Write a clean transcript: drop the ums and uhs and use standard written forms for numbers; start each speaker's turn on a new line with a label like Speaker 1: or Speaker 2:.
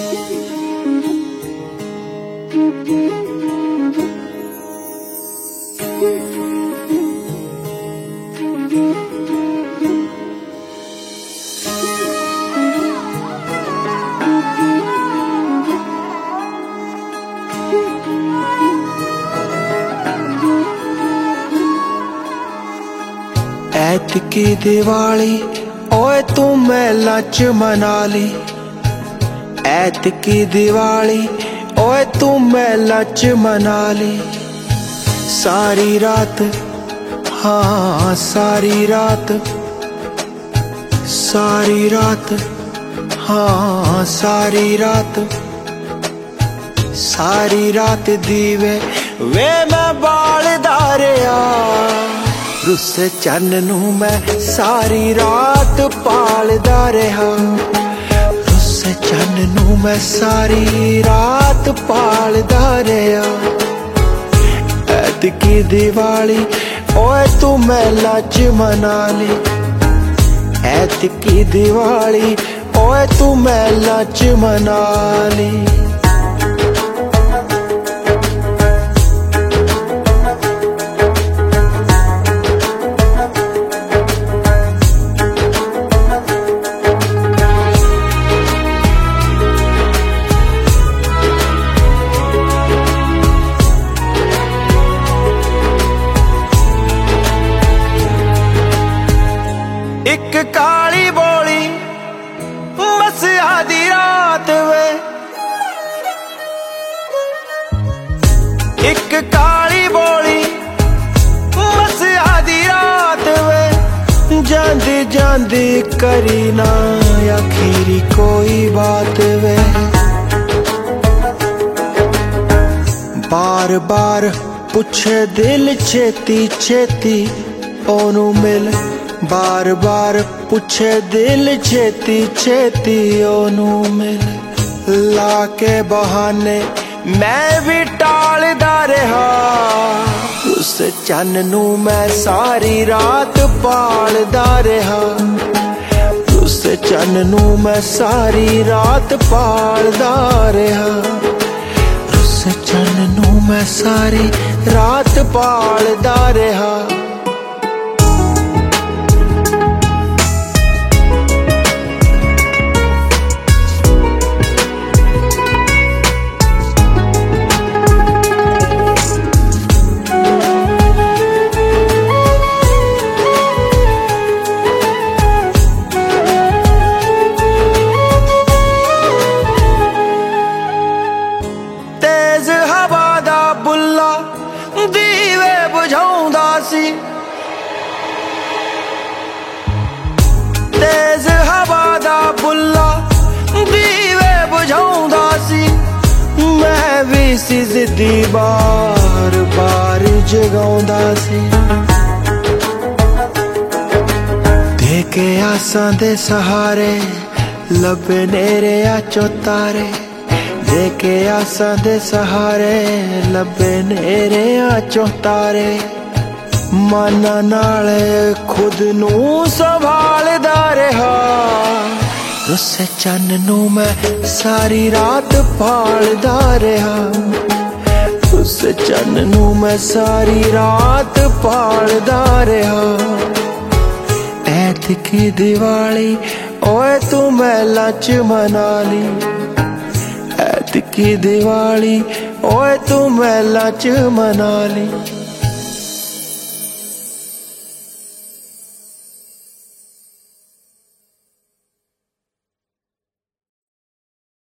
Speaker 1: ऐतकी दिवाली ओए तू मेला च मना ली। ऐतकी दिवाली ओए तू मेला च मना ली। सारी रात हाँ सारी रात, सारी रात हाँ सारी रात, सारी रात दीवे वे मैं बालदा रहा। रुस्से चन्न नू मैं सारी रात पालदा रहा। रुस्से चन्न नू मैं सारी रात पालदा रहा। ऐतकी दिवाली ओए तू मेला च मना ली। ऐतकी दिवाली ओए तू मेला च मना ली। एक काली बोली मसिया दी रात वे, एक काली बोली मसिया दी रात वे। जांदी जांदी करी ना आखिरी कोई बात वे। बार बार पूछे दिल छेती छेती ओनू मिल। बार बार पूछे दिल छेती छेती ओनू मिल। ला के बहाने मैं भी टालदा रहा। उस चन्न नू मैं सारी रात पालदा रहा। उस चन्न नू मैं सारी रात पालदा रहा। उस चन्न नू मैं सारी रात पालदा रहा। दीवे बुझाउंदा सी, तेज हवा दा बुल्ला दीवे बुझाउंदा सी। मैं भी सिजदी बार बार जगाउंदा सी। देके आसां दे सहारे लब्बे नेरे आ चौतारे। देके आसां दे सहारे लब्बे नेरे आ चौतारे। माना नाले खुद नू संभालदा रहा। रुस्से चन्न नू मैं सारी रात पालदा रहा। रुस्से चन्न नू मैं सारी रात पालदा रहा। ऐतकी दिवाली ओए तू मेला च मना ली। ऐतकी दिवाली ओए तू मेला च मना ली।